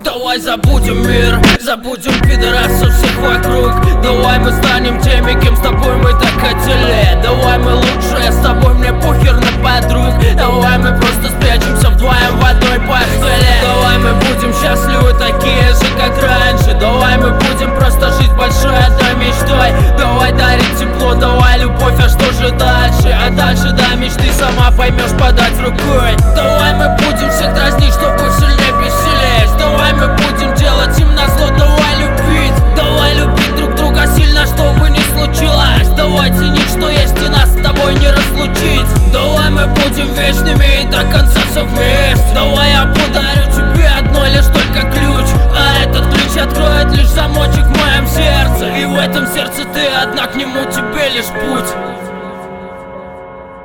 Давай забудем мир, забудем пидорасов всех вокруг. Давай мы станем теми, кем с тобой мы так хотели. Давай мы лучшие, с тобой мне похер на подруг. Давай мы просто спрячемся вдвоем в одной постели. Давай мы будем счастливы такие же, как раньше. Давай мы будем просто жить большой одной мечтой. Давай дарить тепло, давай любовь, а что же дальше? А дальше до мечты сама поймешь, подать рукой. Давай мы будем всех дразнить, чтобы сильнее веселеть. Давай мы будем делать им назло, давай любить. Давай любить друг друга сильно, что бы ни случилось. Давай ценить, что есть и нас с тобой не разлучить. Давай мы будем вечными и до конца все вместе. Давай я подарю тебе одно лишь только ключ, а этот ключ откроет лишь замочек в моем сердце. И в этом сердце ты одна, к нему тебе лишь путь.